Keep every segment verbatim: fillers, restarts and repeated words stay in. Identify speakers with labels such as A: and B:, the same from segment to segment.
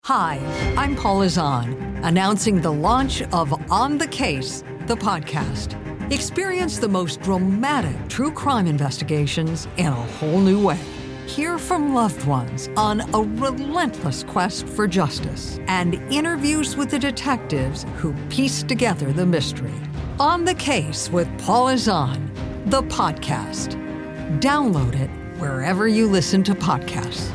A: Hi, I'm Paula Zahn, announcing the launch of On the Case, the podcast. Experience the most dramatic true crime investigations in a whole new way. Hear from loved ones on a relentless quest for justice and interviews with the detectives who piece together the mystery. On the Case with Paula Zahn, the podcast. Download it wherever you listen to podcasts.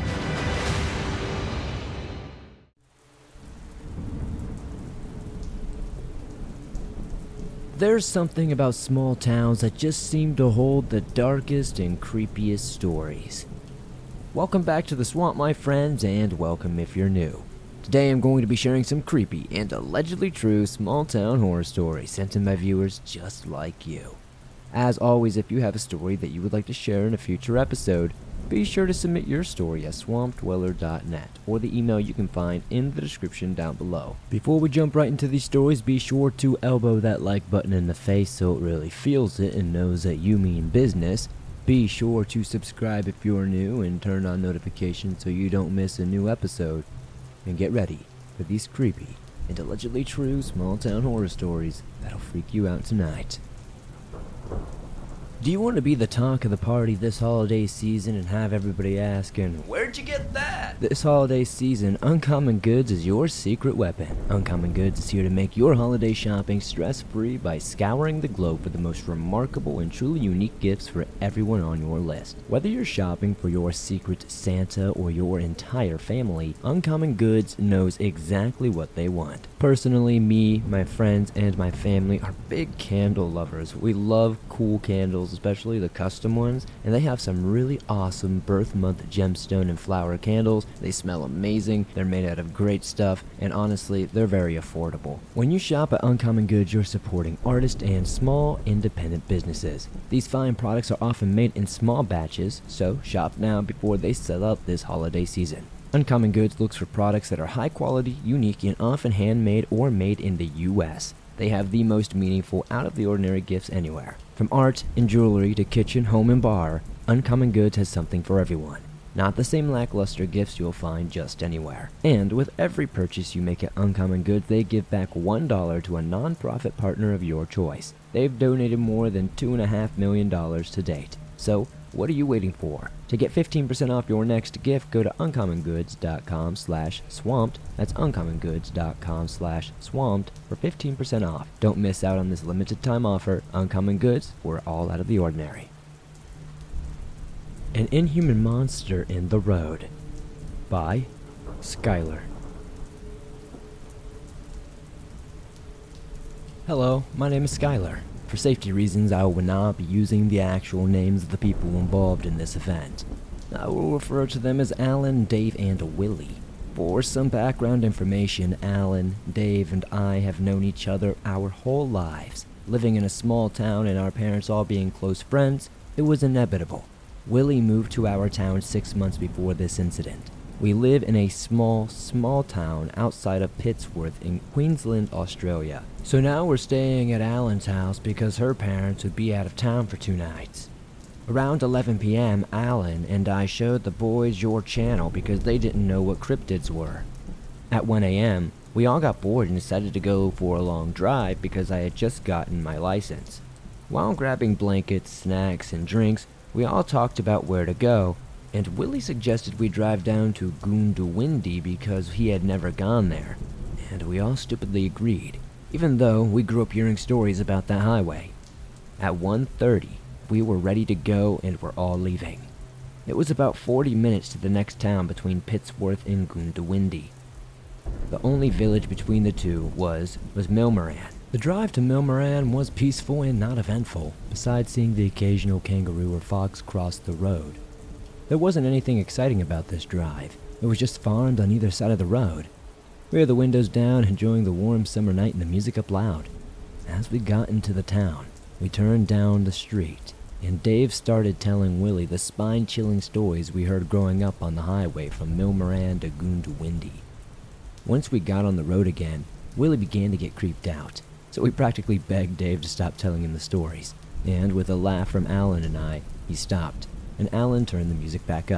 B: There's something about small towns that just seem to hold the darkest and creepiest stories. Welcome back to the swamp, my friends, and welcome if you're new. Today I'm going to be sharing some creepy and allegedly true small town horror stories sent in by viewers just like you. As always, if you have a story that you would like to share in a future episode, be sure to submit your story at swamp dweller dot net or the email you can find in the description down below. Before we jump right into these stories, be sure to elbow that like button in the face so it really feels it and knows that you mean business. Be sure to subscribe if you're new and turn on notifications so you don't miss a new episode. And get ready for these creepy and allegedly true small town horror stories that'll freak you out tonight. Do you want to be the talk of the party this holiday season and have everybody asking, "Where'd you get that?" This holiday season, Uncommon Goods is your secret weapon. Uncommon Goods is here to make your holiday shopping stress-free by scouring the globe for the most remarkable and truly unique gifts for everyone on your list. Whether you're shopping for your secret Santa or your entire family, Uncommon Goods knows exactly what they want. Personally, me, my friends, and my family are big candle lovers. We love cool candles, especially the custom ones, and they have some really awesome birth month gemstone and flower candles. They smell amazing, they're made out of great stuff, and honestly, they're very affordable. When you shop at Uncommon Goods, you're supporting artists and small, independent businesses. These fine products are often made in small batches, so shop now before they sell out this holiday season. Uncommon Goods looks for products that are high quality, unique, and often handmade or made in the U S They have the most meaningful, out-of-the-ordinary gifts anywhere. From art and jewelry to kitchen, home, and bar, Uncommon Goods has something for everyone. Not the same lackluster gifts you'll find just anywhere. And with every purchase you make at Uncommon Goods, they give back one dollar to a non-profit partner of your choice. They've donated more than two point five million dollars to date. So, what are you waiting for? To get fifteen percent off your next gift, go to uncommon goods dot com slash swamped. That's uncommon goods dot com slash swamped for fifteen percent off. Don't miss out on this limited time offer. Uncommon Goods, we're all out of the ordinary. An Inhuman Monster in the Road by Skylar. Hello, my name is Skylar. For safety reasons, I will not be using the actual names of the people involved in this event. I will refer to them as Alan, Dave, and Willie. For some background information, Alan, Dave, and I have known each other our whole lives. Living in a small town and our parents all being close friends, it was inevitable. Willie moved to our town six months before this incident. We live in a small, small town outside of Pittsworth in Queensland, Australia. So now we're staying at Alan's house because her parents would be out of town for two nights. Around eleven p.m., Alan and I showed the boys your channel because they didn't know what cryptids were. At one a.m., we all got bored and decided to go for a long drive because I had just gotten my license. While grabbing blankets, snacks, and drinks, we all talked about where to go, and Willie suggested we drive down to Goondiwindi because he had never gone there, and we all stupidly agreed, even though we grew up hearing stories about that highway. At one thirty, we were ready to go and were all leaving. It was about forty minutes to the next town between Pittsworth and Goondiwindi. The only village between the two was, was Millmerran. The drive to Millmerran was peaceful and not eventful, besides seeing the occasional kangaroo or fox cross the road. There wasn't anything exciting about this drive. It was just farmed on either side of the road. We had the windows down, enjoying the warm summer night and the music up loud. As we got into the town, we turned down the street, and Dave started telling Willie the spine-chilling stories we heard growing up on the highway from Millmerran to Goondiwindi. Once we got on the road again, Willie began to get creeped out, so we practically begged Dave to stop telling him the stories, and with a laugh from Alan and I, he stopped, and Alan turned the music back up.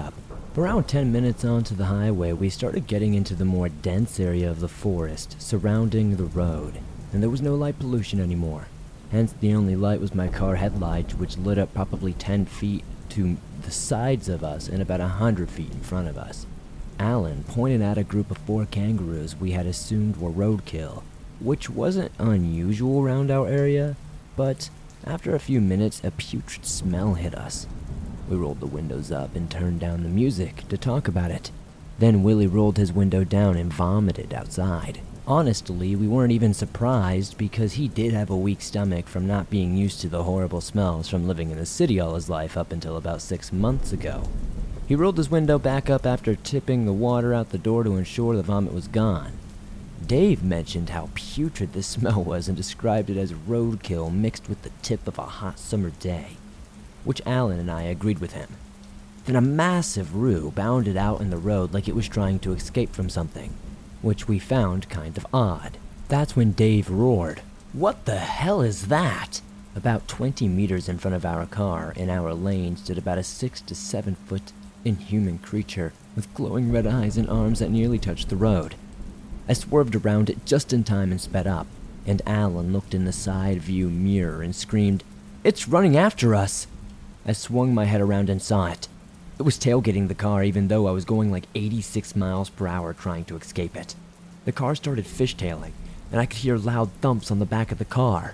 B: Around ten minutes onto the highway, we started getting into the more dense area of the forest surrounding the road, and there was no light pollution anymore. Hence, the only light was my car headlights, which lit up probably ten feet to the sides of us and about one hundred feet in front of us. Alan pointed at a group of four kangaroos we had assumed were roadkill, which wasn't unusual around our area, but after a few minutes, a putrid smell hit us. We rolled the windows up and turned down the music to talk about it. Then Willie rolled his window down and vomited outside. Honestly, we weren't even surprised because he did have a weak stomach from not being used to the horrible smells from living in the city all his life up until about six months ago. He rolled his window back up after tipping the water out the door to ensure the vomit was gone. Dave mentioned how putrid the smell was and described it as roadkill mixed with the tip of a hot summer day, which Alan and I agreed with him. Then a massive roo bounded out in the road like it was trying to escape from something, which we found kind of odd. That's when Dave roared, "What the hell is that?" About twenty meters in front of our car, in our lane, stood about a six to seven foot inhuman creature with glowing red eyes and arms that nearly touched the road. I swerved around it just in time and sped up, and Alan looked in the side view mirror and screamed, "It's running after us!" I swung my head around and saw it. It was tailgating the car even though I was going like eighty-six miles per hour trying to escape it. The car started fishtailing, and I could hear loud thumps on the back of the car.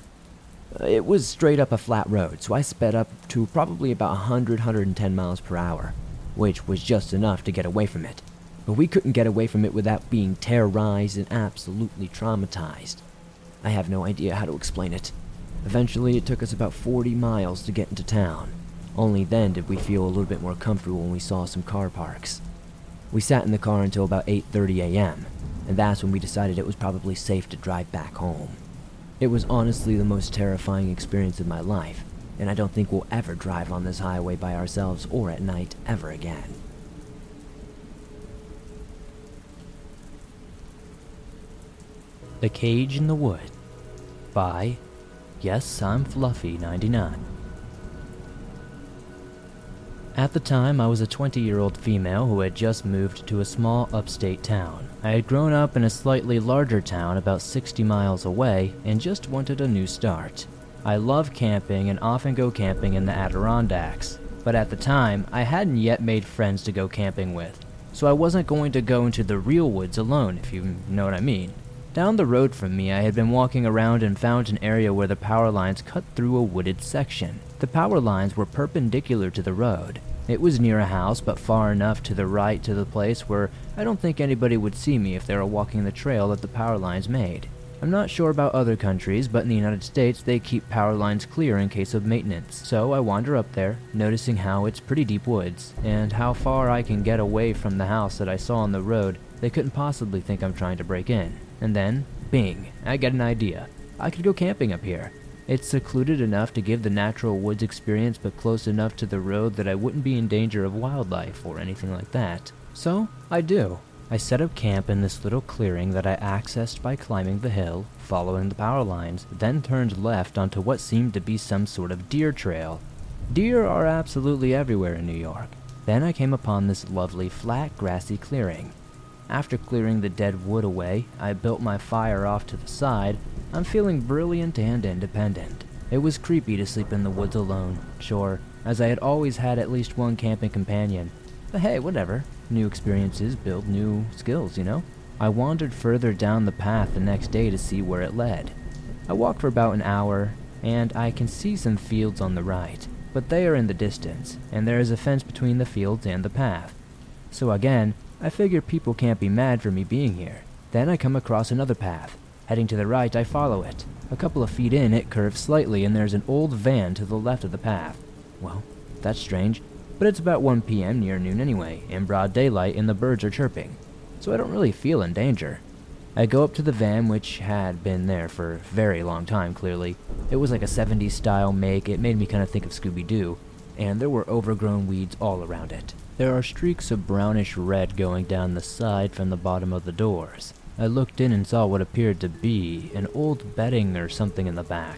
B: It was straight up a flat road, so I sped up to probably about one hundred, one hundred ten miles per hour, which was just enough to get away from it. But we couldn't get away from it without being terrorized and absolutely traumatized. I have no idea how to explain it. Eventually, it took us about forty miles to get into town. Only then did we feel a little bit more comfortable when we saw some car parks. We sat in the car until about eight thirty a.m., and that's when we decided it was probably safe to drive back home. It was honestly the most terrifying experience of my life, and I don't think we'll ever drive on this highway by ourselves or at night ever again.
C: The Cage in the Wood by Yes, I'm Fluffy ninety-nine. At the time, I was a twenty-year-old female who had just moved to a small upstate town. I had grown up in a slightly larger town about sixty miles away and just wanted a new start. I love camping and often go camping in the Adirondacks, but at the time, I hadn't yet made friends to go camping with, so I wasn't going to go into the real woods alone, if you know what I mean. Down the road from me, I had been walking around and found an area where the power lines cut through a wooded section. The power lines were perpendicular to the road. It was near a house, but far enough to the right to the place where I don't think anybody would see me if they were walking the trail that the power lines made. I'm not sure about other countries, but in the United States, they keep power lines clear in case of maintenance. So I wander up there, noticing how it's pretty deep woods, and how far I can get away from the house that I saw on the road. They couldn't possibly think I'm trying to break in. And then, bing, I get an idea. I could go camping up here. It's secluded enough to give the natural woods experience, but close enough to the road that I wouldn't be in danger of wildlife or anything like that. So, I do. I set up camp in this little clearing that I accessed by climbing the hill, following the power lines, then turned left onto what seemed to be some sort of deer trail. Deer are absolutely everywhere in New York. Then I came upon this lovely, flat, grassy clearing. After clearing the dead wood away, I built my fire off to the side. I'm feeling brilliant and independent. It was creepy to sleep in the woods alone, sure, as I had always had at least one camping companion. But hey, whatever. New experiences build new skills, you know? I wandered further down the path the next day to see where it led. I walked for about an hour, and I can see some fields on the right, but they are in the distance, and there is a fence between the fields and the path. So again, I figure people can't be mad for me being here. Then I come across another path. Heading to the right, I follow it. A couple of feet in, it curves slightly, and there's an old van to the left of the path. Well, that's strange, but it's about one p.m. near noon anyway, in broad daylight, and the birds are chirping, so I don't really feel in danger. I go up to the van, which had been there for a very long time, clearly. It was like a seventies style make. It made me kind of think of Scooby-Doo, and there were overgrown weeds all around it. There are streaks of brownish red going down the side from the bottom of the doors. I looked in and saw what appeared to be an old bedding or something in the back.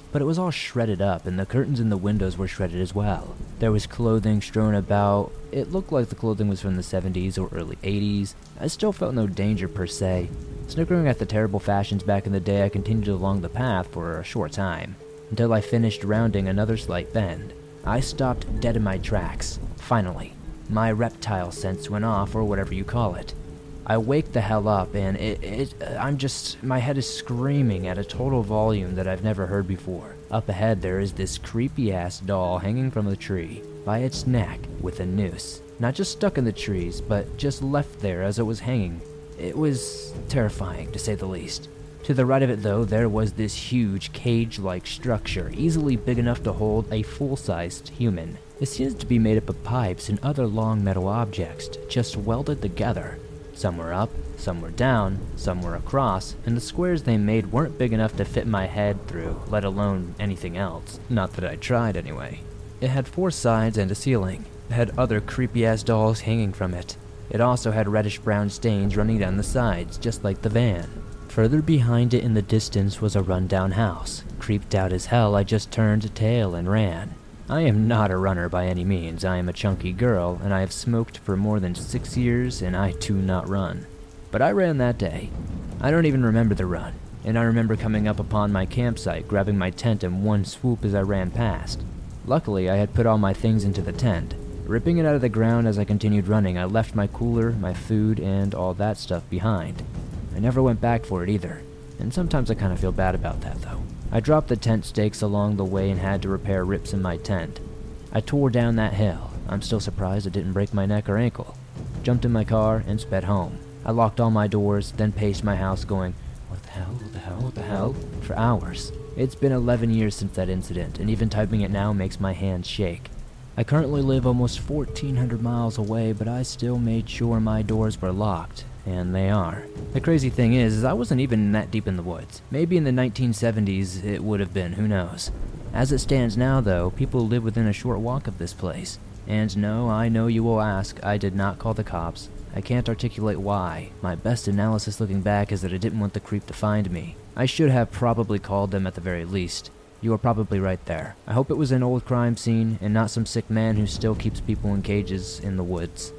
C: but it was all shredded up, and the curtains in the windows were shredded as well. There was clothing strewn about. It looked like the clothing was from the seventies or early eighties. I still felt no danger per se. Snickering at the terrible fashions back in the day, I continued along the path for a short time, until I finished rounding another slight bend. I stopped dead in my tracks. Finally, my reptile sense went off, or whatever you call it. I wake the hell up, and it, it, I'm just, my head is screaming at a total volume that I've never heard before. Up ahead there is this creepy-ass doll hanging from a tree, by its neck, with a noose. Not just stuck in the trees, but just left there as it was hanging. It was terrifying, to say the least. To the right of it, though, there was this huge cage-like structure, easily big enough to hold a full-sized human. It seems to be made up of pipes and other long metal objects, just welded together. Some were up, some were down, some were across, and the squares they made weren't big enough to fit my head through, let alone anything else. Not that I tried, anyway. It had four sides and a ceiling. It had other creepy-ass dolls hanging from it. It also had reddish-brown stains running down the sides, just like the van. Further behind it in the distance was a run-down house. Creeped out as hell, I just turned tail and ran. I am not a runner by any means. I am a chunky girl, and I have smoked for more than six years, and I do not run. But I ran that day. I don't even remember the run, and I remember coming up upon my campsite, grabbing my tent in one swoop as I ran past. Luckily, I had put all my things into the tent. Ripping it out of the ground as I continued running, I left my cooler, my food, and all that stuff behind. I never went back for it either, and sometimes I kind of feel bad about that, though. I dropped the tent stakes along the way and had to repair rips in my tent. I tore down that hill. I'm still surprised it didn't break my neck or ankle. Jumped in my car and sped home. I locked all my doors, then paced my house going, what the hell, what the hell, what the hell, for hours. It's been eleven years since that incident, and even typing it now makes my hands shake. I currently live almost fourteen hundred miles away, but I still made sure my doors were locked. And they are. The crazy thing is, is I wasn't even that deep in the woods. Maybe in the nineteen seventies it would have been, who knows. As it stands now, though, people live within a short walk of this place. And no, I know you will ask, I did not call the cops. I can't articulate why. My best analysis looking back is that I didn't want the creep to find me. I should have probably called them at the very least. You are probably right there. I hope it was an old crime scene and not some sick man who still keeps people in cages in the woods.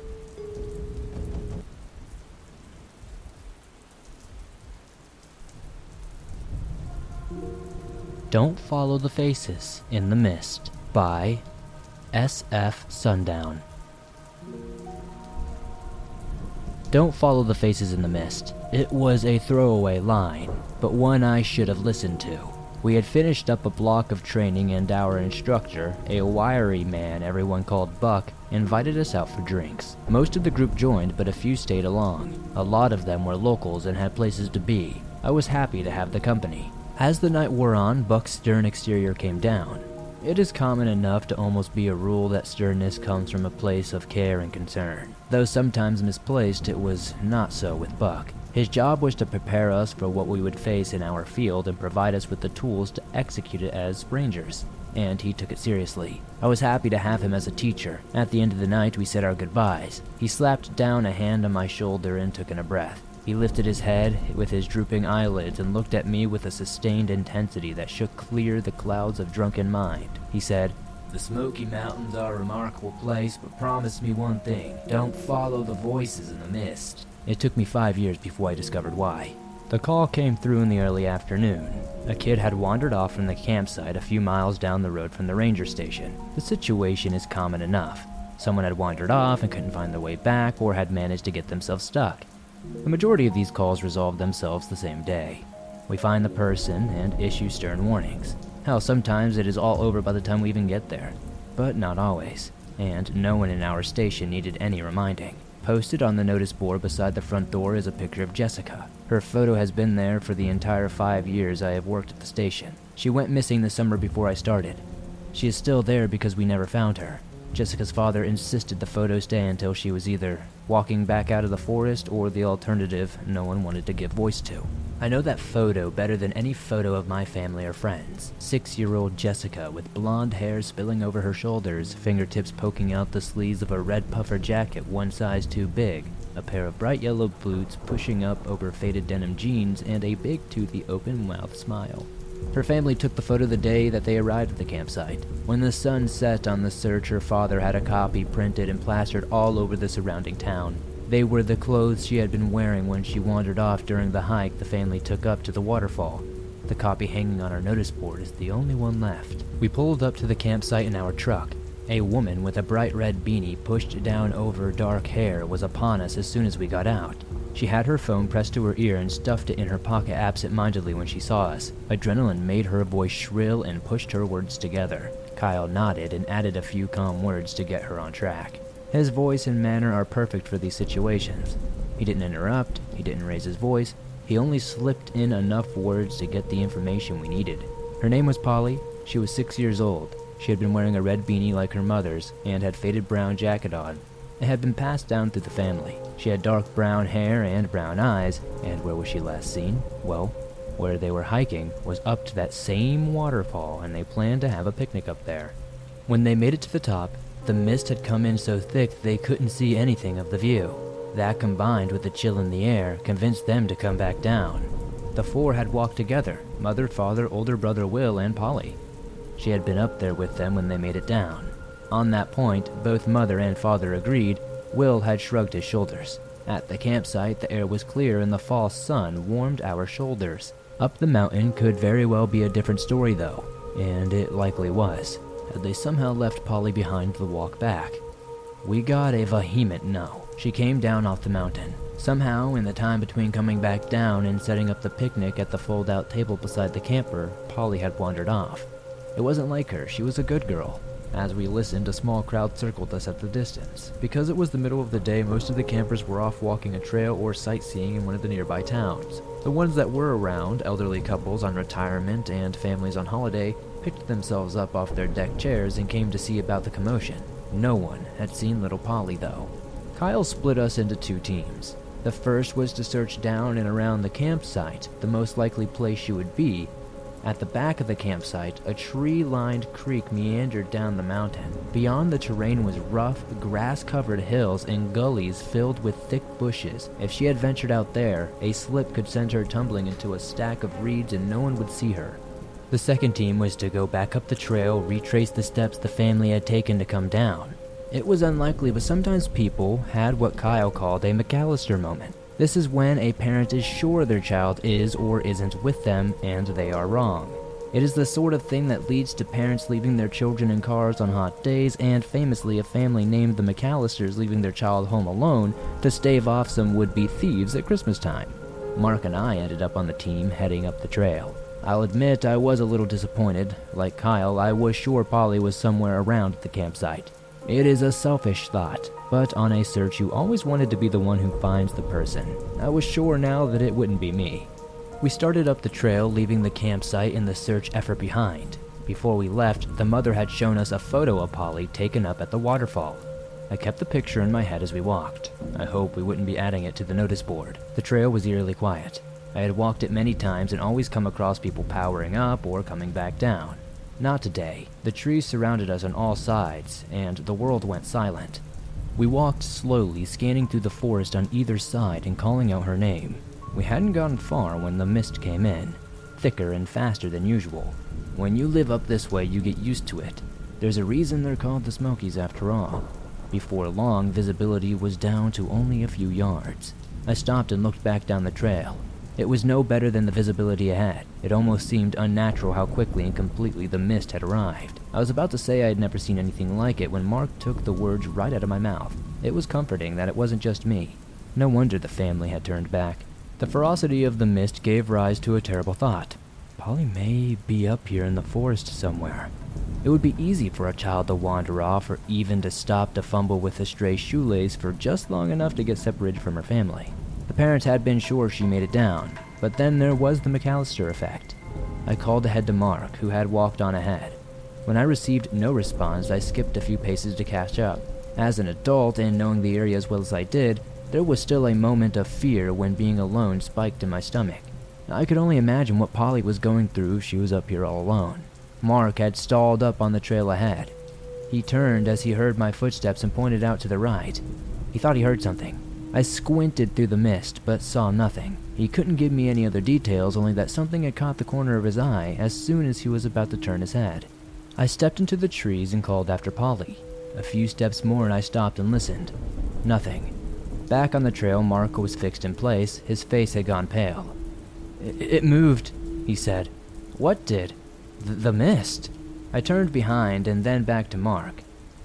C: Don't Follow the Faces in the Mist by S F Sundown. Don't follow the faces in the mist. It was a throwaway line, but one I should have listened to. We had finished up a block of training and our instructor, a wiry man everyone called Buck, invited us out for drinks. Most of the group joined, but a few stayed along. A lot of them were locals and had places to be. I was happy to have the company. As the night wore on, Buck's stern exterior came down. It is common enough to almost be a rule that sternness comes from a place of care and concern. Though sometimes misplaced, it was not so with Buck. His job was to prepare us for what we would face in our field and provide us with the tools to execute it as rangers. And he took it seriously. I was happy to have him as a teacher. At the end of the night, we said our goodbyes. He slapped down a hand on my shoulder and took in a breath. He lifted his head with his drooping eyelids and looked at me with a sustained intensity that shook clear the clouds of drunken mind. He said, "The Smoky Mountains are a remarkable place, but promise me one thing. Don't follow the voices in the mist." It took me five years before I discovered why. The call came through in the early afternoon. A kid had wandered off from the campsite a few miles down the road from the ranger station. The situation is common enough. Someone had wandered off and couldn't find their way back, or had managed to get themselves stuck. The majority of these calls resolve themselves the same day. We find the person and issue stern warnings. Hell, sometimes it is all over by the time we even get there. But not always. And no one in our station needed any reminding. Posted on the notice board beside the front door is a picture of Jessica. Her photo has been there for the entire five years I have worked at the station. She went missing the summer before I started. She is still there because we never found her. Jessica's father insisted the photo stay until she was either walking back out of the forest or the alternative no one wanted to give voice to. I know that photo better than any photo of my family or friends. Six-year-old Jessica with blonde hair spilling over her shoulders, fingertips poking out the sleeves of a red puffer jacket one size too big, a pair of bright yellow boots pushing up over faded denim jeans, and a big toothy open-mouthed smile. Her family took the photo the day that they arrived at the campsite. When the sun set on the search, her father had a copy printed and plastered all over the surrounding town. They were the clothes she had been wearing when she wandered off during the hike the family took up to the waterfall. The copy hanging on our notice board is the only one left. We pulled up to the campsite in our truck. A woman with a bright red beanie pushed down over dark hair was upon us as soon as we got out. She had her phone pressed to her ear and stuffed it in her pocket absent-mindedly when she saw us. Adrenaline made her voice shrill and pushed her words together. Kyle nodded and added a few calm words to get her on track. His voice and manner are perfect for these situations. He didn't interrupt, he didn't raise his voice, he only slipped in enough words to get the information we needed. Her name was Polly. She was six years old. She had been wearing a red beanie like her mother's and had faded brown jacket on. It had been passed down through the family. She had dark brown hair and brown eyes, and where was she last seen? Well, where they were hiking was up to that same waterfall, and they planned to have a picnic up there. When they made it to the top, the mist had come in so thick they couldn't see anything of the view. That, combined with the chill in the air, convinced them to come back down. The four had walked together, mother, father, older brother Will, and Polly. She had been up there with them when they made it down. On that point, both mother and father agreed. Will had shrugged his shoulders. At the campsite, the air was clear and the fall sun warmed our shoulders. Up the mountain could very well be a different story though, and it likely was, had they somehow left Polly behind the walk back. We got a vehement no. She came down off the mountain. Somehow, in the time between coming back down and setting up the picnic at the fold-out table beside the camper, Polly had wandered off. It wasn't like her, she was a good girl. As we listened, a small crowd circled us at the distance. Because it was the middle of the day, most of the campers were off walking a trail or sightseeing in one of the nearby towns. The ones that were around, elderly couples on retirement and families on holiday, picked themselves up off their deck chairs and came to see about the commotion. No one had seen little Polly, though. Kyle split us into two teams. The first was to search down and around the campsite, the most likely place she would be. At the back of the campsite, a tree-lined creek meandered down the mountain. Beyond, the terrain was rough, grass-covered hills and gullies filled with thick bushes. If she had ventured out there, a slip could send her tumbling into a stack of reeds and no one would see her. The second team was to go back up the trail, retrace the steps the family had taken to come down. It was unlikely, but sometimes people had what Kyle called a McAllister moment. This is when a parent is sure their child is or isn't with them, and they are wrong. It is the sort of thing that leads to parents leaving their children in cars on hot days, and famously a family named the McAllisters leaving their child home alone to stave off some would-be thieves at Christmas time. Mark and I ended up on the team heading up the trail. I'll admit I was a little disappointed. Like Kyle, I was sure Polly was somewhere around the campsite. It is a selfish thought, but on a search you always wanted to be the one who finds the person. I was sure now that it wouldn't be me. We started up the trail, leaving the campsite and the search effort behind. Before we left, the mother had shown us a photo of Polly taken up at the waterfall. I kept the picture in my head as we walked. I hoped we wouldn't be adding it to the notice board. The trail was eerily quiet. I had walked it many times and always come across people powering up or coming back down. Not today. The trees surrounded us on all sides, and the world went silent. We walked slowly, scanning through the forest on either side and calling out her name. We hadn't gotten far when the mist came in, thicker and faster than usual. When you live up this way, you get used to it. There's a reason they're called the Smokies after all. Before long, visibility was down to only a few yards. I stopped and looked back down the trail. It was no better than the visibility ahead. It almost seemed unnatural how quickly and completely the mist had arrived. I was about to say I had never seen anything like it when Mark took the words right out of my mouth. It was comforting that it wasn't just me. No wonder the family had turned back. The ferocity of the mist gave rise to a terrible thought. Polly may be up here in the forest somewhere. It would be easy for a child to wander off or even to stop to fumble with a stray shoelace for just long enough to get separated from her family. The parents had been sure she made it down, but then there was the McAllister effect. I called ahead to Mark, who had walked on ahead. When I received no response, I skipped a few paces to catch up. As an adult, and knowing the area as well as I did, there was still a moment of fear when being alone spiked in my stomach. I could only imagine what Polly was going through if she was up here all alone. Mark had stalled up on the trail ahead. He turned as he heard my footsteps and pointed out to the right. He thought he heard something. I squinted through the mist, but saw nothing. He couldn't give me any other details, only that something had caught the corner of his eye as soon as he was about to turn his head. I stepped into the trees and called after Polly. A few steps more and I stopped and listened. Nothing. Back on the trail, Mark was fixed in place. His face had gone pale. It, it moved, he said. What did? Th- the mist. I turned behind and then back to Mark.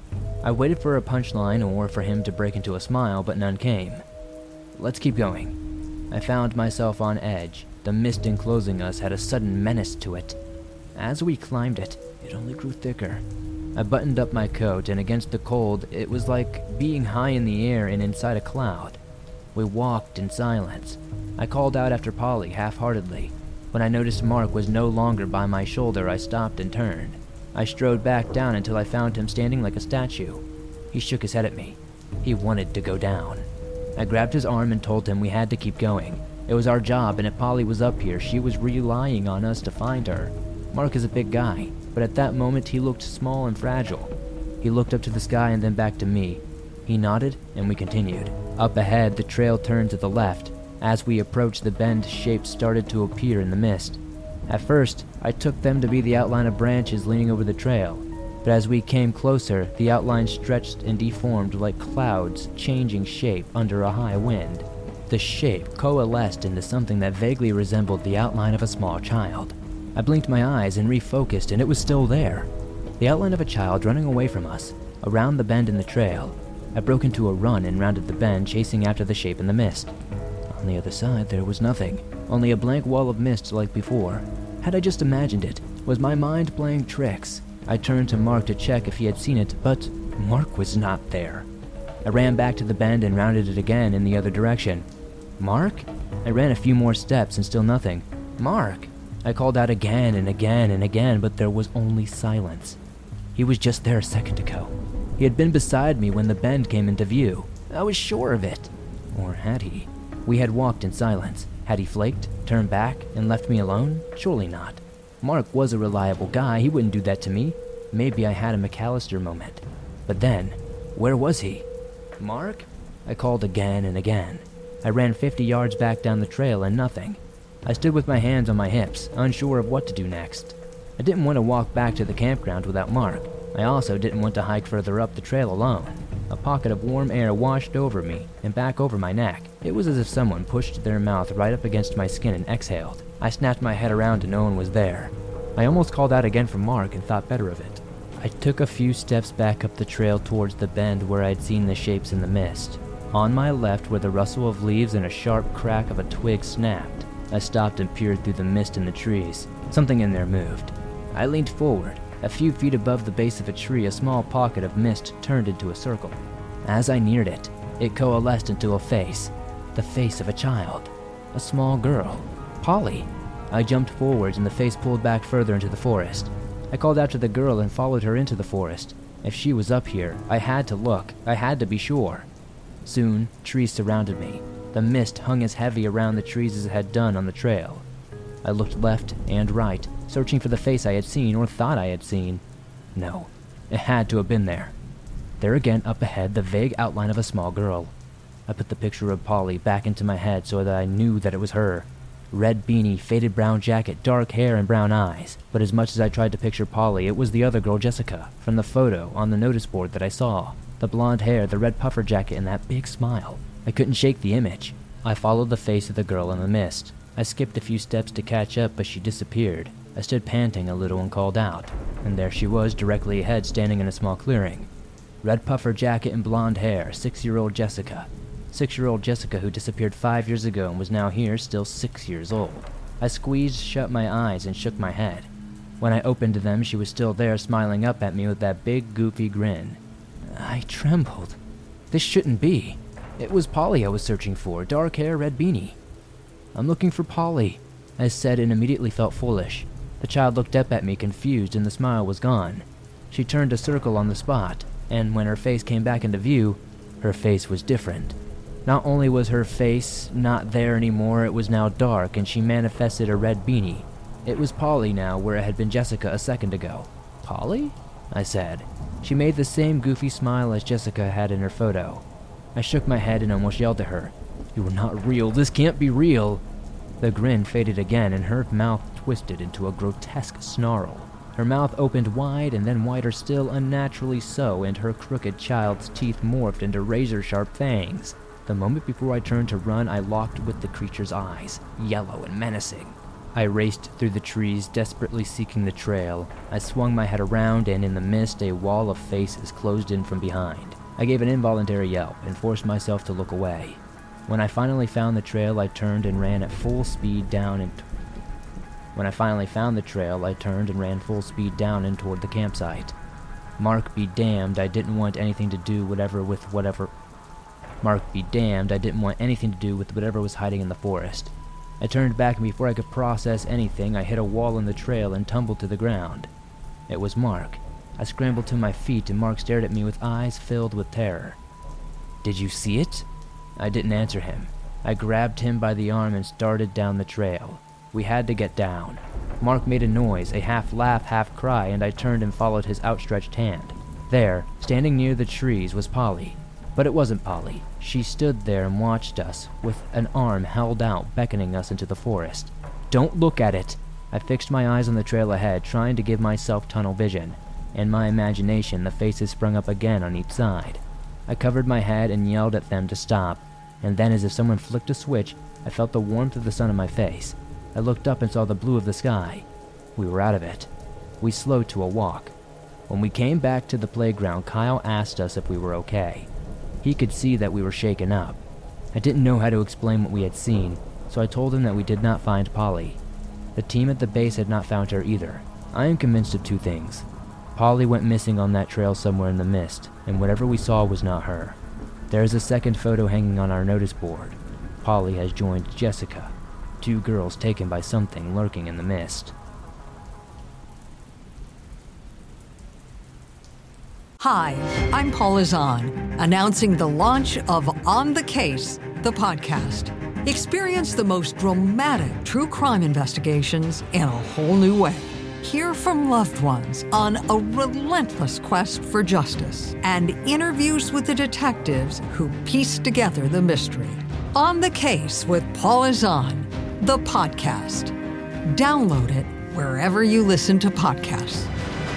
C: I waited for a punchline or for him to break into a smile, but none came. Let's keep going. I found myself on edge. The mist enclosing us had a sudden menace to it. As we climbed it, it only grew thicker. I buttoned up my coat, and against the cold, it was like being high in the air and inside a cloud. We walked in silence. I called out after Polly half-heartedly. When I noticed Mark was no longer by my shoulder, I stopped and turned. I strode back down until I found him standing like a statue. He shook his head at me. He wanted to go down. I grabbed his arm and told him we had to keep going. It was our job, and if Polly was up here, she was relying on us to find her. Mark is a big guy, but at that moment he looked small and fragile. He looked up to the sky and then back to me. He nodded, and we continued. Up ahead, the trail turned to the left. As we approached, the bend shapes started to appear in the mist. At first, I took them to be the outline of branches leaning over the trail, but as we came closer, the outline stretched and deformed like clouds changing shape under a high wind. The shape coalesced into something that vaguely resembled the outline of a small child. I blinked my eyes and refocused, and it was still there. The outline of a child running away from us, around the bend in the trail. I broke into a run and rounded the bend, chasing after the shape in the mist. On the other side, there was nothing, only a blank wall of mist like before. Had I just imagined it? Was my mind playing tricks? I turned to Mark to check if he had seen it, but Mark was not there. I ran back to the bend and rounded it again in the other direction. Mark? I ran a few more steps and still nothing. Mark! I called out again and again and again, but there was only silence. He was just there a second ago. He had been beside me when the bend came into view. I was sure of it. Or had he? We had walked in silence. Had he flaked, turned back, and left me alone? Surely not. Mark was a reliable guy. He wouldn't do that to me. Maybe I had a McAllister moment. But then, where was he? Mark? I called again and again. I ran fifty yards back down the trail and nothing. I stood with my hands on my hips, unsure of what to do next. I didn't want to walk back to the campground without Mark. I also didn't want to hike further up the trail alone. A pocket of warm air washed over me and back over my neck. It was as if someone pushed their mouth right up against my skin and exhaled. I snapped my head around and no one was there. I almost called out again for Mark and thought better of it. I took a few steps back up the trail towards the bend where I'd seen the shapes in the mist. On my left, where the rustle of leaves and a sharp crack of a twig snapped, I stopped and peered through the mist in the trees. Something in there moved. I leaned forward. A few feet above the base of a tree, a small pocket of mist turned into a circle. As I neared it, it coalesced into a face. The face of a child. A small girl. Polly. I jumped forwards and the face pulled back further into the forest. I called out to the girl and followed her into the forest. If she was up here, I had to look. I had to be sure. Soon, trees surrounded me. The mist hung as heavy around the trees as it had done on the trail. I looked left and right, searching for the face I had seen or thought I had seen. No, it had to have been there. There again, up ahead, the vague outline of a small girl. I put the picture of Polly back into my head so that I knew that it was her. Red beanie, faded brown jacket, dark hair, and brown eyes. But as much as I tried to picture Polly, it was the other girl, Jessica, from the photo on the notice board that I saw. The blonde hair, the red puffer jacket, and that big smile. I couldn't shake the image. I followed the face of the girl in the mist. I skipped a few steps to catch up, but she disappeared. I stood panting a little and called out, and there she was directly ahead, standing in a small clearing. Red puffer jacket and blonde hair, six-year-old Jessica. Six-year-old Jessica who disappeared five years ago and was now here, still six years old. I squeezed shut my eyes and shook my head. When I opened them, she was still there, smiling up at me with that big, goofy grin. I trembled. This shouldn't be. It was Polly I was searching for, dark hair, red beanie. I'm looking for Polly, I said and immediately felt foolish. The child looked up at me confused and the smile was gone. She turned a circle on the spot, and when her face came back into view, her face was different. Not only was her face not there anymore, it was now dark and she manifested a red beanie. It was Polly now where it had been Jessica a second ago. Polly? I said. She made the same goofy smile as Jessica had in her photo. I shook my head and almost yelled at her. "You are not real. This can't be real." The grin faded again and her mouth twisted into a grotesque snarl. Her mouth opened wide and then wider still, unnaturally so, and her crooked child's teeth morphed into razor-sharp fangs. The moment before I turned to run, I locked with the creature's eyes, yellow and menacing. I raced through the trees, desperately seeking the trail. I swung my head around, and in the mist, a wall of faces closed in from behind. I gave an involuntary yelp and forced myself to look away. When I finally found the trail, I turned and ran at full speed down and... T- when I finally found the trail, I turned and ran full speed down and toward the campsite. Mark be damned, I didn't want anything to do whatever with whatever... Mark be damned, I didn't want anything to do with whatever was hiding in the forest. I turned back, and before I could process anything, I hit a wall in the trail and tumbled to the ground. It was Mark. I scrambled to my feet, and Mark stared at me with eyes filled with terror. "Did you see it?" I didn't answer him. I grabbed him by the arm and started down the trail. We had to get down. Mark made a noise, a half-laugh, half-cry, and I turned and followed his outstretched hand. There, standing near the trees, was Polly. But it wasn't Polly. She stood there and watched us, with an arm held out, beckoning us into the forest. "Don't look at it!" I fixed my eyes on the trail ahead, trying to give myself tunnel vision. In my imagination, the faces sprung up again on each side. I covered my head and yelled at them to stop, and then as if someone flicked a switch, I felt the warmth of the sun on my face. I looked up and saw the blue of the sky. We were out of it. We slowed to a walk. When we came back to the playground, Kyle asked us if we were okay. He could see that we were shaken up. I didn't know how to explain what we had seen, so I told him that we did not find Polly. The team at the base had not found her either. I am convinced of two things. Polly went missing on that trail somewhere in the mist, and whatever we saw was not her. There is a second photo hanging on our notice board. Polly has joined Jessica. Two girls taken by something lurking in the mist.
A: Hi, I'm Paula Zahn, announcing the launch of On the Case, the podcast. Experience the most dramatic true crime investigations in a whole new way. Hear from loved ones on a relentless quest for justice and interviews with the detectives who piece together the mystery. On the Case with Paula Zahn, the podcast. Download it wherever you listen to podcasts.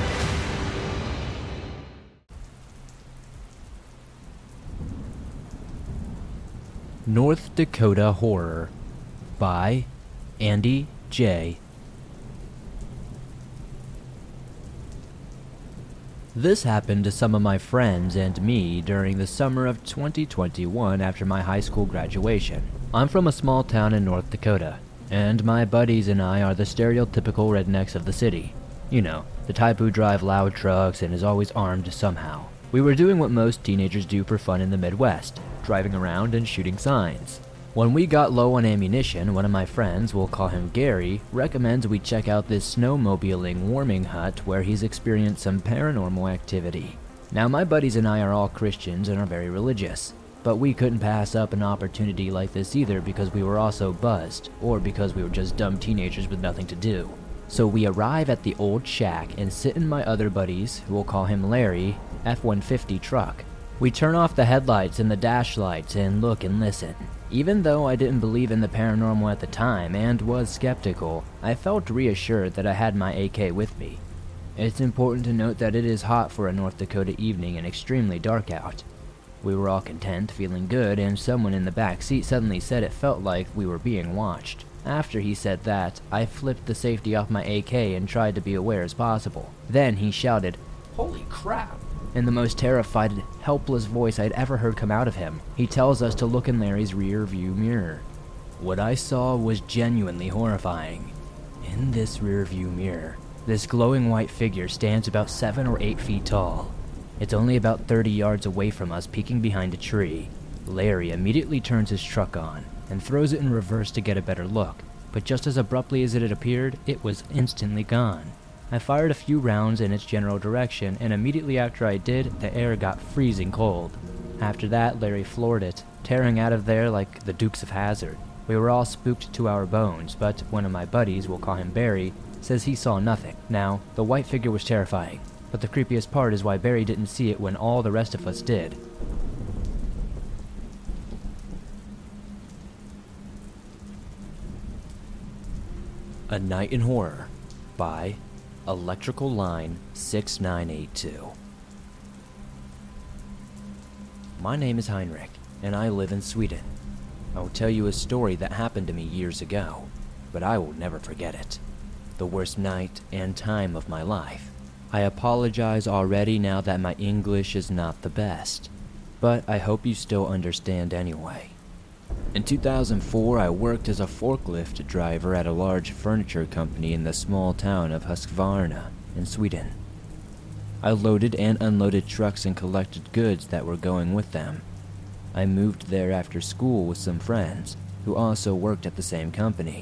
C: North Dakota Horror by Andy J. This happened to some of my friends and me during the summer of twenty twenty-one after my high school graduation. I'm from a small town in North Dakota, and my buddies and I are the stereotypical rednecks of the city. You know, the type who drive loud trucks and is always armed somehow. We were doing what most teenagers do for fun in the Midwest, driving around and shooting signs. When we got low on ammunition, one of my friends, we'll call him Gary, recommends we check out this snowmobiling warming hut where he's experienced some paranormal activity. Now my buddies and I are all Christians and are very religious, but we couldn't pass up an opportunity like this either because we were also buzzed, or because we were just dumb teenagers with nothing to do. So we arrive at the old shack and sit in my other buddies, who we'll call him Larry, F one fifty truck. We turn off the headlights and the dash lights and look and listen. Even though I didn't believe in the paranormal at the time and was skeptical, I felt reassured that I had my A K with me. It's important to note that it is hot for a North Dakota evening and extremely dark out. We were all content, feeling good, and someone in the back seat suddenly said it felt like we were being watched. After he said that, I flipped the safety off my A K and tried to be aware as possible. Then he shouted, "Holy crap!" in the most terrified, helpless voice I'd ever heard come out of him. He tells us to look in Larry's rear view mirror. What I saw was genuinely horrifying. In this rear view mirror, this glowing white figure stands about seven or eight feet tall. It's only about thirty yards away from us, peeking behind a tree. Larry immediately turns his truck on and throws it in reverse to get a better look, but just as abruptly as it had appeared, it was instantly gone. I fired a few rounds in its general direction, and immediately after I did, the air got freezing cold. After that, Larry floored it, tearing out of there like the Dukes of Hazzard. We were all spooked to our bones, but one of my buddies, we'll call him Barry, says he saw nothing. Now, the white figure was terrifying, but the creepiest part is why Barry didn't see it when all the rest of us did.
B: A Night in Horror by Electrical Line six nine eight two. My name is Heinrich, and I live in Sweden. I will tell you a story that happened to me years ago, but I will never forget it. The worst night and time of my life. I apologize already now that my English is not the best, but I hope you still understand anyway. In two thousand four, I worked as a forklift driver at a large furniture company in the small town of Husqvarna in Sweden. I loaded and unloaded trucks and collected goods that were going with them. I moved there after school with some friends who also worked at the same company.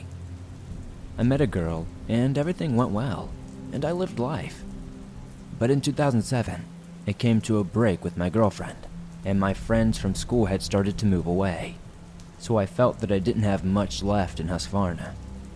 B: I met a girl, and everything went well, and I lived life. But in two thousand seven, it came to a break with my girlfriend, and my friends from school had started to move away. So I felt that I didn't have much left in Husqvarna.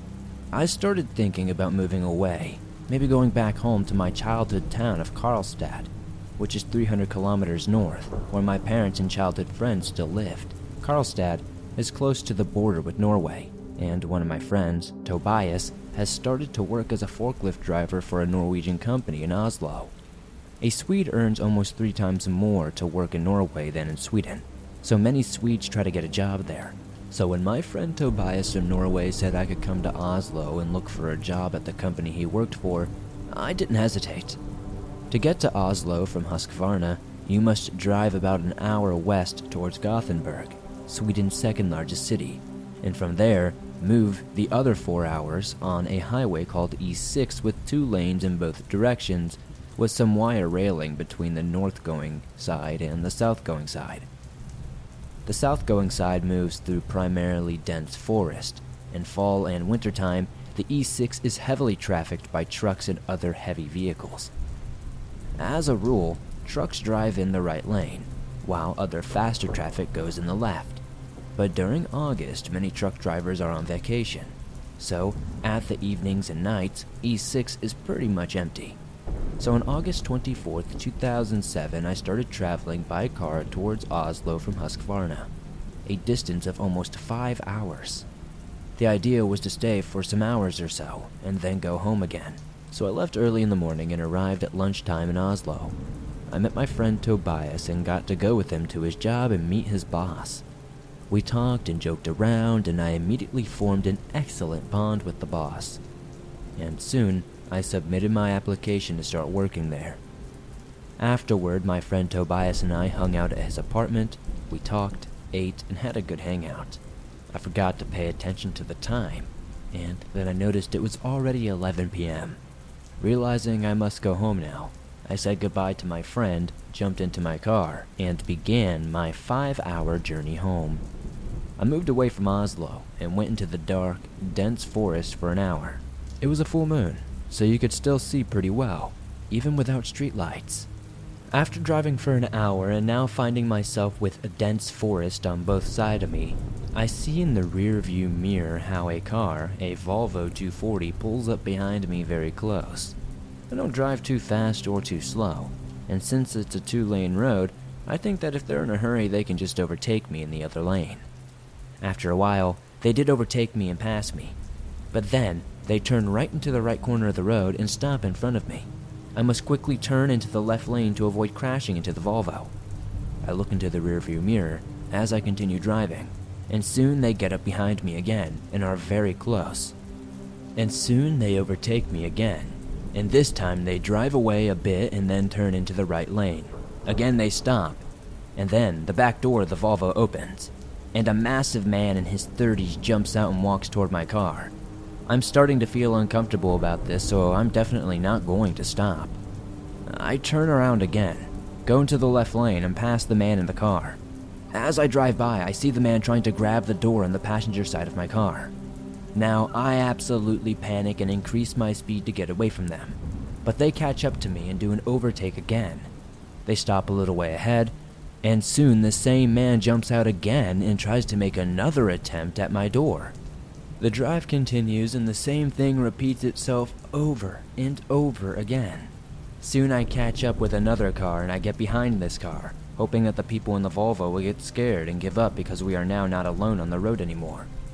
B: I started thinking about moving away, maybe going back home to my childhood town of Karlstad, which is three hundred kilometers north, where my parents and childhood friends still lived. Karlstad is close to the border with Norway, and one of my friends, Tobias, has started to work as a forklift driver for a Norwegian company in Oslo. A Swede earns almost three times more to work in Norway than in Sweden, so many Swedes try to get a job there. So when my friend Tobias from Norway said I could come to Oslo and look for a job at the company he worked for, I didn't hesitate. To get to Oslo from Husqvarna, you must drive about an hour west towards Gothenburg, Sweden's second largest city, and from there, move the other four hours on a highway called E six with two lanes in both directions, with some wire railing between the north-going side and the south-going side. The south-going side moves through primarily dense forest. In fall and wintertime, the E six is heavily trafficked by trucks and other heavy vehicles. As a rule, trucks drive in the right lane, while other faster traffic goes in the left. But during August, many truck drivers are on vacation, so at the evenings and nights, E six is pretty much empty. So on August twenty-fourth, two thousand seven, I started traveling by car towards Oslo from Husqvarna, a distance of almost five hours. The idea was to stay for some hours or so, and then go home again. So I left early in the morning and arrived at lunchtime in Oslo. I met my friend Tobias and got to go with him to his job and meet his boss. We talked and joked around, and I immediately formed an excellent bond with the boss. And soon, I submitted my application to start working there. Afterward, my friend Tobias and I hung out at his apartment. We talked, ate, and had a good hangout. I forgot to pay attention to the time, and then I noticed it was already eleven p.m. Realizing I must go home now, I said goodbye to my friend, jumped into my car, and began my five-hour journey home. I moved away from Oslo and went into the dark, dense forest for an hour. It was a full moon, so you could still see pretty well, even without streetlights. After driving for an hour and now finding myself with a dense forest on both sides of me, I see in the rear-view mirror how a car, a Volvo two forty, pulls up behind me very close. I don't drive too fast or too slow, and since it's a two-lane road, I think that if they're in a hurry they can just overtake me in the other lane. After a while, they did overtake me and pass me, but then they turn right into the right corner of the road and stop in front of me. I must quickly turn into the left lane to avoid crashing into the Volvo. I look into the rearview mirror as I continue driving, and soon they get up behind me again and are very close. And soon they overtake me again, and this time they drive away a bit and then turn into the right lane. Again they stop, and then the back door of the Volvo opens, and a massive man in his thirties jumps out and walks toward my car. I'm starting to feel uncomfortable about this, so I'm definitely not going to stop. I turn around again, go into the left lane, and pass the man in the car. As I drive by, I see the man trying to grab the door on the passenger side of my car. Now, I absolutely panic and increase my speed to get away from them, but they catch up to me and do an overtake again. They stop a little way ahead, and soon the same man jumps out again and tries to make another attempt at my door. The drive continues and the same thing repeats itself over and over again. Soon I catch up with another car and I get behind this car, hoping that the people in the Volvo will get scared and give up because we are now not alone on the road anymore.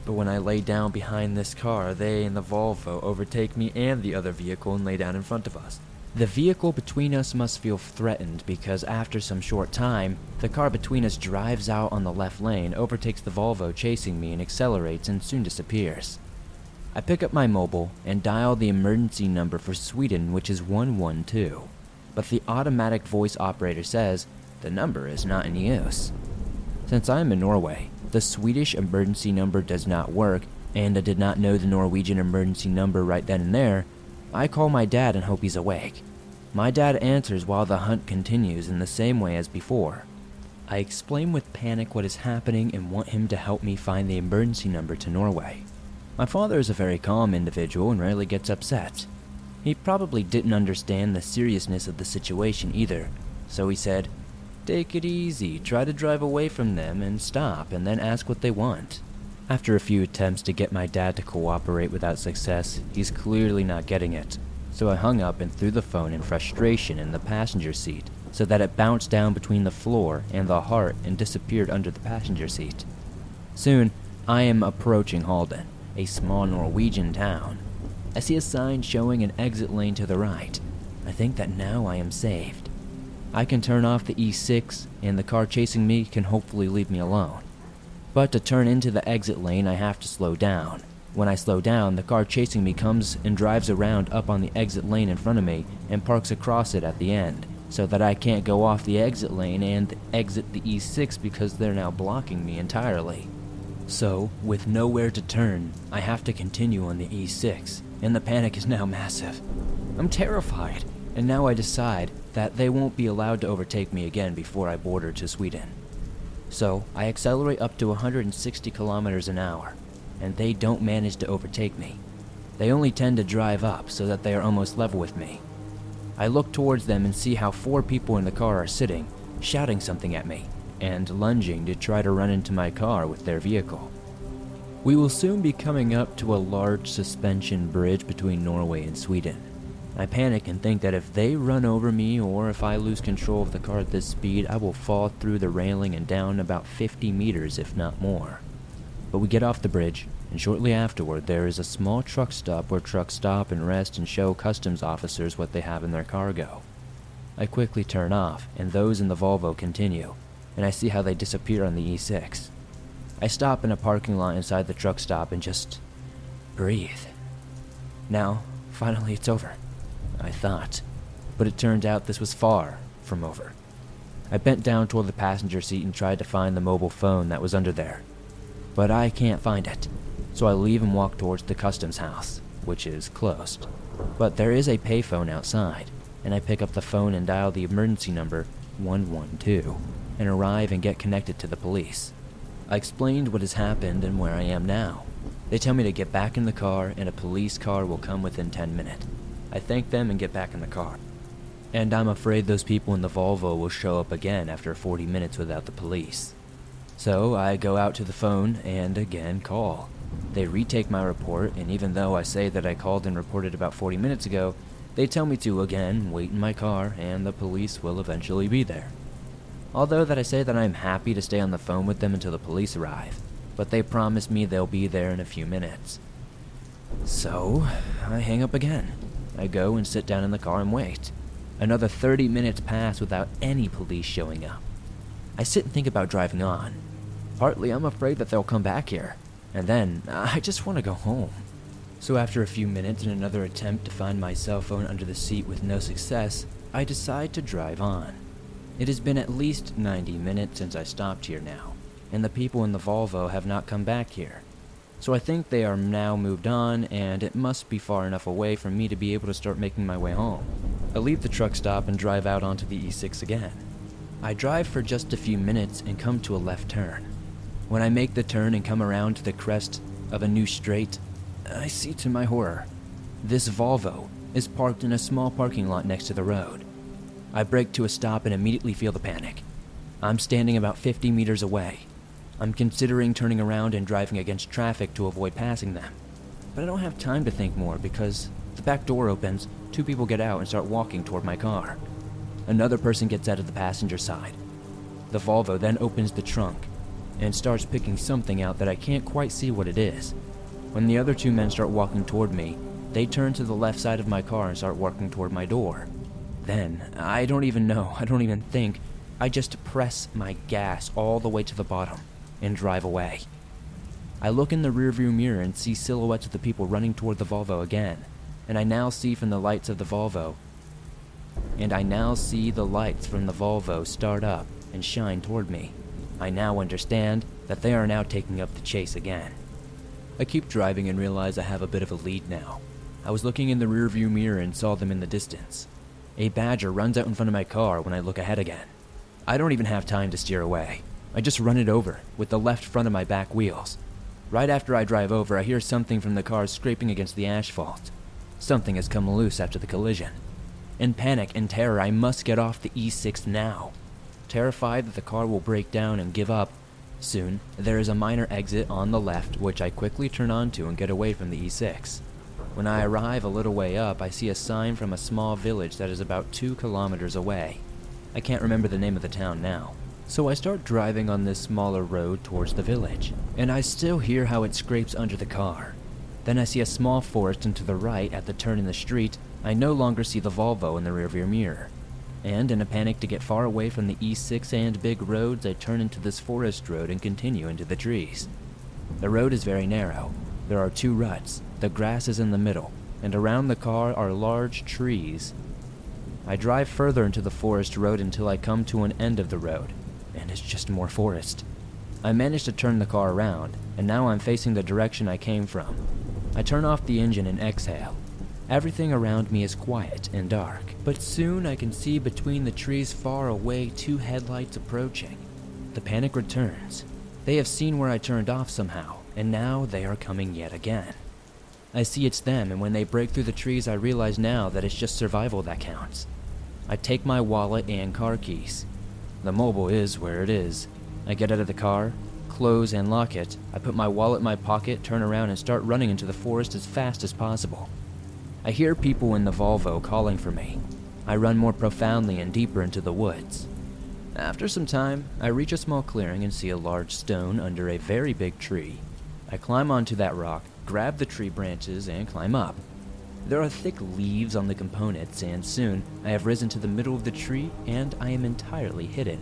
B: But when I lay down behind this car, they and the Volvo overtake me and the other vehicle and lay down in front of us. The vehicle between us must feel threatened because after some short time, the car between us drives out on the left lane, overtakes the Volvo chasing me and accelerates and soon disappears. I pick up my mobile and dial the emergency number for Sweden, which is one one two. But the automatic voice operator says the number is not in use. Since I am in Norway, the Swedish emergency number does not work, and I did not know the Norwegian emergency number right then and there. I call my dad and hope he's awake. My dad answers while the hunt continues in the same way as before. I explain with panic what is happening and want him to help me find the emergency number to Norway. My father is a very calm individual and rarely gets upset. He probably didn't understand the seriousness of the situation either, so he said, "Take it easy, try to drive away from them and stop and then ask what they want." After a few attempts to get my dad to cooperate without success, he's clearly not getting it. So I hung up and threw the phone in frustration in the passenger seat so that it bounced down between the floor and the heart and disappeared under the passenger seat. Soon, I am approaching Halden, a small Norwegian town. I see a sign showing an exit lane to the right. I think that now I am saved. I can turn off the E six and the car chasing me can hopefully leave me alone. But to turn into the exit lane, I have to slow down. When I slow down, the car chasing me comes and drives around up on the exit lane in front of me and parks across it at the end, so that I can't go off the exit lane and exit the E six because they're now blocking me entirely. So, with nowhere to turn, I have to continue on the E six, and the panic is now massive. I'm terrified, and now I decide that they won't be allowed to overtake me again before I border to Sweden. So, I accelerate up to one hundred sixty kilometers an hour. And they don't manage to overtake me. They only tend to drive up so that they are almost level with me. I look towards them and see how four people in the car are sitting, shouting something at me, and lunging to try to run into my car with their vehicle. We will soon be coming up to a large suspension bridge between Norway and Sweden. I panic and think that if they run over me or if I lose control of the car at this speed, I will fall through the railing and down about fifty meters, if not more. But we get off the bridge, and shortly afterward there is a small truck stop where trucks stop and rest and show customs officers what they have in their cargo. I quickly turn off, and those in the Volvo continue, and I see how they disappear on the E six. I stop in a parking lot inside the truck stop and just breathe. Now, finally it's over, I thought, but it turned out this was far from over. I bent down toward the passenger seat and tried to find the mobile phone that was under there. But I can't find it, so I leave and walk towards the customs house, which is closed. But there is a payphone outside, and I pick up the phone and dial the emergency number one one two, and arrive and get connected to the police. I explained what has happened and where I am now. They tell me to get back in the car and a police car will come within ten minutes. I thank them and get back in the car. And I'm afraid those people in the Volvo will show up again after forty minutes without the police. So I go out to the phone and again call. They retake my report, and even though I say that I called and reported about forty minutes ago, they tell me to again wait in my car and the police will eventually be there. Although that I say that I'm happy to stay on the phone with them until the police arrive, but they promise me they'll be there in a few minutes. So I hang up again. I go and sit down in the car and wait. Another thirty minutes pass without any police showing up. I sit and think about driving on. Partly I'm afraid that they'll come back here, and then I just want to go home. So after a few minutes and another attempt to find my cell phone under the seat with no success, I decide to drive on. It has been at least ninety minutes since I stopped here now, and the people in the Volvo have not come back here. So I think they are now moved on, and it must be far enough away for me to be able to start making my way home. I leave the truck stop and drive out onto the E six again. I drive for just a few minutes and come to a left turn. When I make the turn and come around to the crest of a new straight, I see to my horror, this Volvo is parked in a small parking lot next to the road. I brake to a stop and immediately feel the panic. I'm standing about fifty meters away. I'm considering turning around and driving against traffic to avoid passing them. But I don't have time to think more because the back door opens, two people get out and start walking toward my car. Another person gets out of the passenger side. The Volvo then opens the trunk. and starts picking something out that I can't quite see what it is. When the other two men start walking toward me, they turn to the left side of my car and start walking toward my door. Then, I don't even know, I don't even think, I just press my gas all the way to the bottom and drive away. I look in the rearview mirror and see silhouettes of the people running toward the Volvo again, and I now see from the lights of the Volvo, and I now see the lights from the Volvo start up and shine toward me. I now understand that they are now taking up the chase again. I keep driving and realize I have a bit of a lead now. I was looking in the rearview mirror and saw them in the distance. A Badger runs out in front of my car when I look ahead again. I don't even have time to steer away. I just run it over with the left front of my back wheels. Right after I drive over, I hear something from the car scraping against the asphalt. Something has come loose after the collision. In panic and terror, I must get off the E six now. Terrified that the car will break down and give up, soon there is a minor exit on the left which I quickly turn onto and get away from the E six. When I arrive a little way up, I see a sign from a small village that is about two kilometers away. I can't remember the name of the town now. So I start driving on this smaller road towards the village, and I still hear how it scrapes under the car. Then I see a small forest, and to the right, at the turn in the street, I no longer see the Volvo in the rearview mirror. And in a panic to get far away from the E six and big roads, I turn into this forest road and continue into the trees. The road is very narrow. There are two ruts, the grass is in the middle, and around the car are large trees. I drive further into the forest road until I come to an end of the road, and it's just more forest. I manage to turn the car around, and now I'm facing the direction I came from. I turn off the engine and exhale. Everything around me is quiet and dark, but soon I can see between the trees far away two headlights approaching. The panic returns. They have seen where I turned off somehow, and now they are coming yet again. I see it's them, and when they break through the trees, I realize now that it's just survival that counts. I take my wallet and car keys. The mobile is where it is. I get out of the car, close and lock it. I put my wallet in my pocket, turn around, and start running into the forest as fast as possible. I hear people in the Volvo calling for me. I run more profoundly and deeper into the woods. After some time, I reach a small clearing and see a large stone under a very big tree. I climb onto that rock, grab the tree branches, and climb up. There are thick leaves on the components, and soon I have risen to the middle of the tree and I am entirely hidden.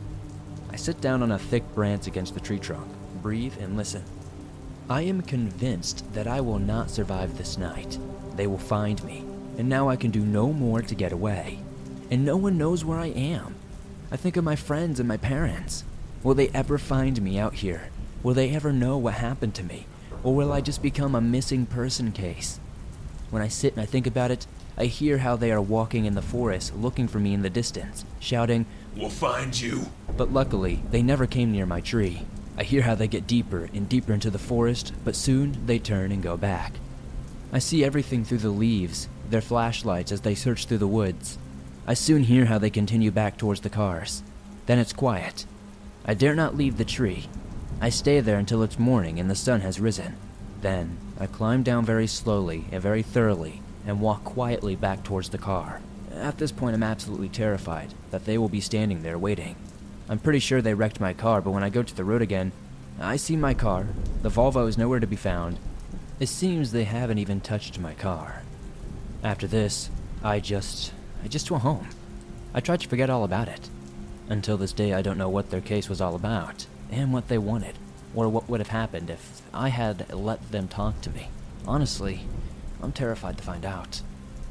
B: I sit down on a thick branch against the tree trunk, breathe, and listen. I am convinced that I will not survive this night. They will find me, and now I can do no more to get away. And no one knows where I am. I think of my friends and my parents. Will they ever find me out here? Will they ever know what happened to me? Or will I just become a missing person case? When I sit and I think about it, I hear how they are walking in the forest looking for me in the distance, shouting,
D: "We'll find you."
B: But luckily, they never came near my tree. I hear how they get deeper and deeper into the forest, but soon they turn and go back. I see everything through the leaves, their flashlights as they search through the woods. I soon hear how they continue back towards the cars. Then it's quiet. I dare not leave the tree. I stay there until it's morning and the sun has risen. Then, I climb down very slowly and very thoroughly and walk quietly back towards the car. At this point, I'm absolutely terrified that they will be standing there waiting. I'm pretty sure they wrecked my car, but when I go to the road again, I see my car. The Volvo is nowhere to be found. It seems they haven't even touched my car. After this, I just... I just went home. I tried to forget all about it. Until this day, I don't know what their case was all about, and what they wanted, or what would have happened if I had let them talk to me. Honestly, I'm terrified to find out.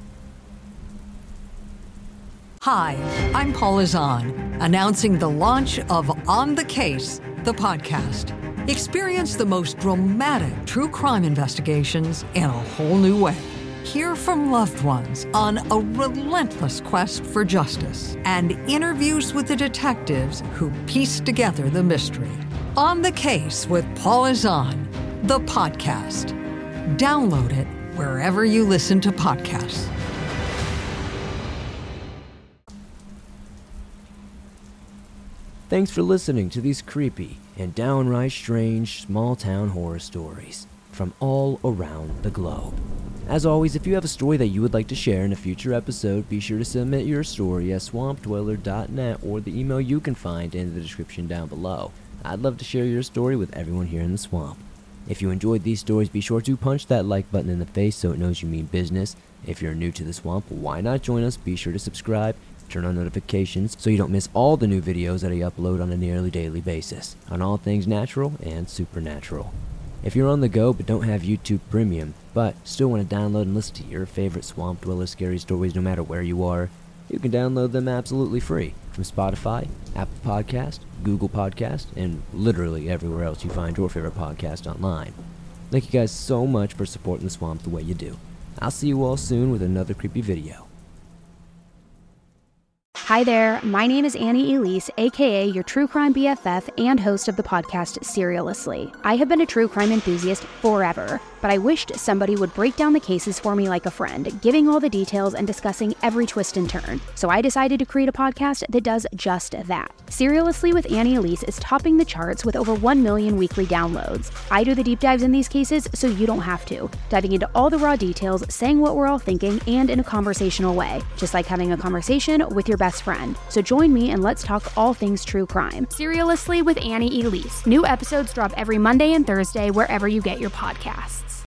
A: Hi, I'm Paula Zahn, announcing the launch of On the Case, the podcast. Experience the most dramatic true crime investigations in a whole new way. Hear from loved ones on a relentless quest for justice and interviews with the detectives who piece together the mystery. On the Case with Paula Zahn, the podcast. Download it wherever you listen to podcasts.
B: Thanks for listening to these creepy and downright strange small-town horror stories from all around the globe. As always, if you have a story that you would like to share in a future episode, be sure to submit your story at swamp dweller dot net or the email you can find in the description down below. I'd love to share your story with everyone here in the swamp. If you enjoyed these stories, be sure to punch that like button in the face so it knows you mean business. If you're new to the swamp, why not join us? Be sure to subscribe, turn on notifications so you don't miss all the new videos that I upload on a nearly daily basis on all things natural and supernatural. If you're on the go but don't have YouTube Premium, but still want to download and listen to your favorite Swamp Dweller scary stories no matter where you are, you can download them absolutely free from Spotify, Apple Podcast, Google Podcast, and literally everywhere else you find your favorite podcast online. Thank you guys so much for supporting the swamp the way you do. I'll see you all soon with another creepy video.
D: Hi there, my name is Annie Elise, aka your true crime B F F and host of the podcast Serialously. I have been a true crime enthusiast forever, but I wished somebody would break down the cases for me like a friend, giving all the details and discussing every twist and turn. So I decided to create a podcast that does just that. Serialously with Annie Elise is topping the charts with over one million weekly downloads. I do the deep dives in these cases so you don't have to, diving into all the raw details, saying what we're all thinking, and in a conversational way, just like having a conversation with your best friend. So join me and let's talk all things true crime. Serialously with Annie Elise. New episodes drop every Monday and Thursday wherever you get your podcasts.